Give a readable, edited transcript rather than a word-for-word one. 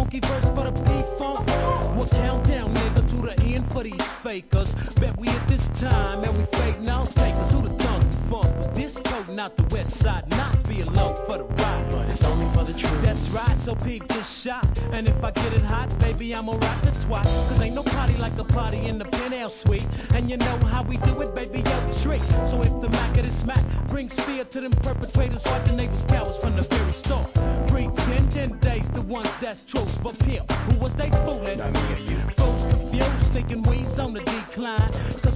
funky verse for the P-Funk. We'll count down, nigga, to the end for these fakers. Bet we at this time, and we fake now takers. Who the thunk funk was this coat, not the west side. Not be alone for the ride, but it's only for the truth. That's right, so peep this shot. And if I get it hot, baby, I'ma rock the twat. Cause ain't no party like a party in the penthouse suite. And you know how we do it, baby, yo, trick. So if the Mac of this Mac brings fear to them perpetrators, wipe the neighbors cowards from the very start. Pretend 10 days, the ones that's truth. But pimp, who was they fooling? Not me or you. Fools confused, thinking we's on the decline. Cause